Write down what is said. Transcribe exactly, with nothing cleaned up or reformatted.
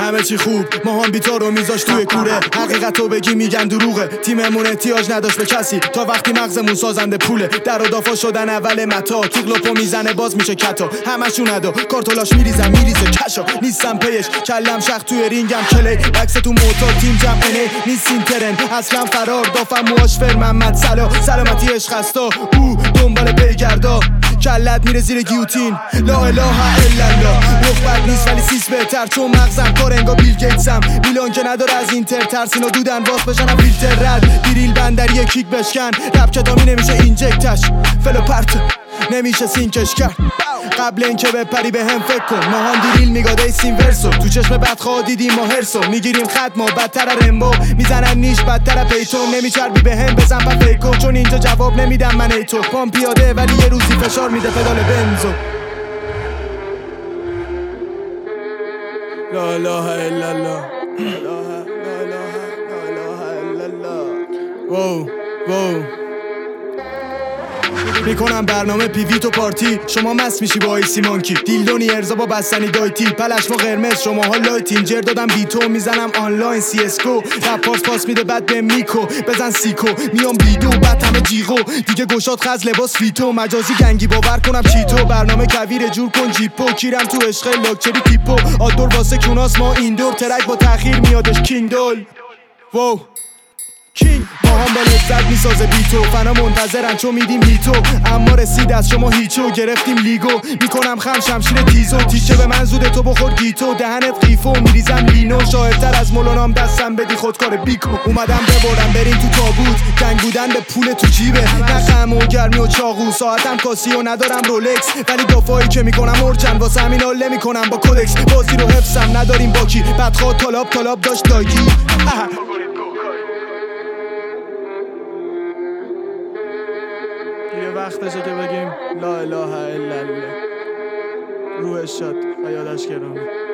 همه چی خوب ما هم بیتا رو میذاش توی کوره حقیقتو بگی میگن دروغه تیممون احتیاج نداشت به کسی تا وقتی مغزمون سازنده پوله در و دافا شدن اول متا تیغلوپو میزنه باز میشه کتا همشون ادا کارتولاش میریزم میریزه کشا نیستم پیش کلم شخ توی رینگم کلی بکس تو موتور تیم جمعه نیستین ترن اصلا فرار دافم مواش فر محمد سلا سلامتی عشق هستا او دنبال پیگردا کلت میره زیر گیوتین لا اله الا الله رخ بد نیست ولی سیس بهتر چون مغزم کار انگا بیل گیتسم میلان که نداره از اینتر ترسینا دودن باز بشنم فیلتر رد دیریل بندری کیک بشکن رب کتامی نمیشه اینجکتش فلو پرت نمیشه سینکش کرد قبل اینکه بپری به هم فکر کن ماهان دیریل میگاده ایسین ورسو تو چشم بدخواه دیدیم ما هرسو میگیریم خط ما بدتر رمبو میزنن نیش بدتر پیتون نمیچربی به هم بزن پا فیکو چون اینجا جواب نمیدم من ای تو پام پیاده ولی یه روزی فشار میده پدال بنزو لا اله الا الله لا اله الا الله وو وو میکنم برنامه پیوی تو پارتی شما مست میشی با ایسی مانکی دیلدونی ارزا با بستنی دایتی پلش ما قرمز شما ها لایتین جر دادم بیتو میزنم آنلاین سی اسکو رپ پاس پاس میده بعد به میکو بزن سیکو میام بیدو بعد همه جیغو دیگه گشاد خز لباس فیتو مجازی گنگی باور کنم چیتو برنامه کویر جور کن جیپو کیرم تو عشق لاکچری پیپو آدور واسه کوناس ما ایندور ترک با تاخیر میادش کینگ دول وو کینگ با هم با لذت میسازه بیتو فنا منتظرن چون میدیم هیتو اما رسید از شما هیچو گرفتیم لیگو میکنم خم شمشیر تیزو تیشه به من زوده تو بخور گیتو دهنت قیفو میریزم لینو شاعرتر از مولانام دستم بدی خودکار بیکو اومدم ببرم بریم تو تابوت جنگ بودن به پول تو جیبه نه خم و گرمی و چاقو ساعتم کاسی و ندارم رولکس ولی دفاعی که میکنم ارچن واسه همین حال میکنم با کودکس بازی رو حفظم نداریم باکی بدخواه طلاب طلاب داشت داگی یه وقتشه که بگیم لا اله الا الله روحش شد و یادش گرامی.